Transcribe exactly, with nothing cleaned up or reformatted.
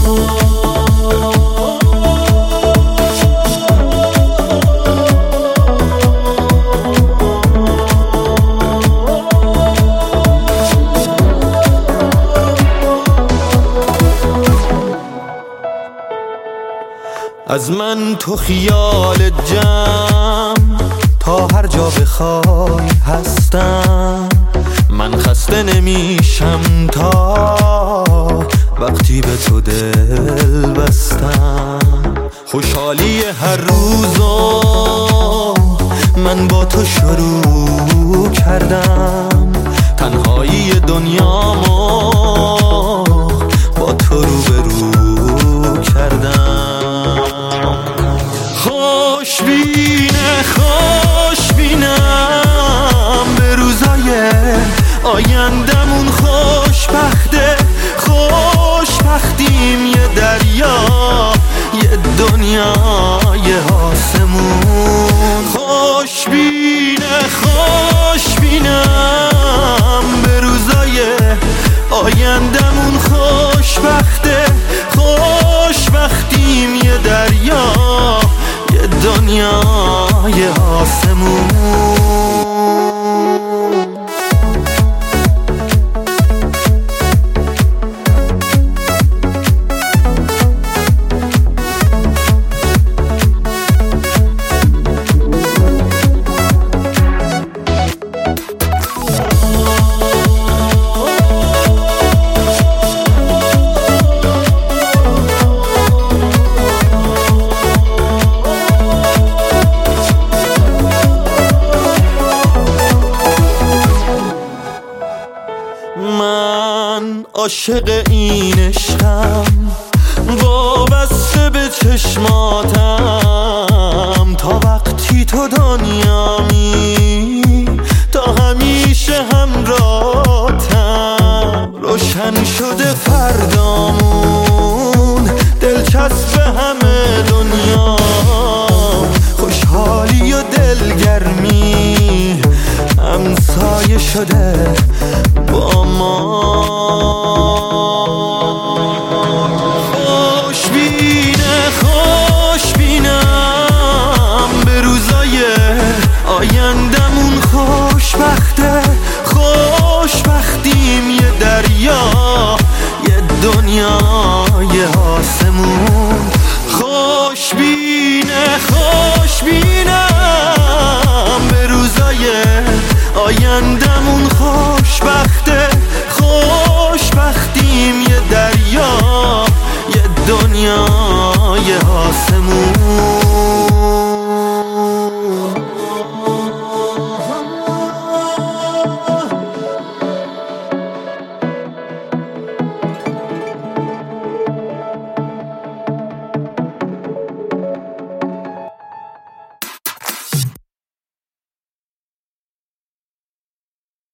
از من تو خیال جمع تا هر جا بخوای هستم. من خسته نمیشم تا وقتی به تو دل بستم. خوشحالی هر روزو من با تو شروع کردم. تنهایی دنیامو با تو روبرو کردم. خوشبینه خوشبینم به روزای آیندمون. خوشبخته خوشبختیم یه دریا یه دنیا یه آسمون. خوشبینه خوشبینم به روزای آیندمون. خوشبخته خوشبختیم یه دریا یه دنیا یه آسمون. من عاشق این عشقم وابسته به چشماتم. تا وقتی تو دنیامی تا همیشه همراهتم. روشن شده فردامون دلچسب همه دنیا. خوشحالی و دلگرمی همسایه شده با ما. خوشبینه خوشبینم به روزای آیندمون. خوشبخته خوشبختیم یه دریا یه دنیا یه آسمون. خوشبینه خوشبینم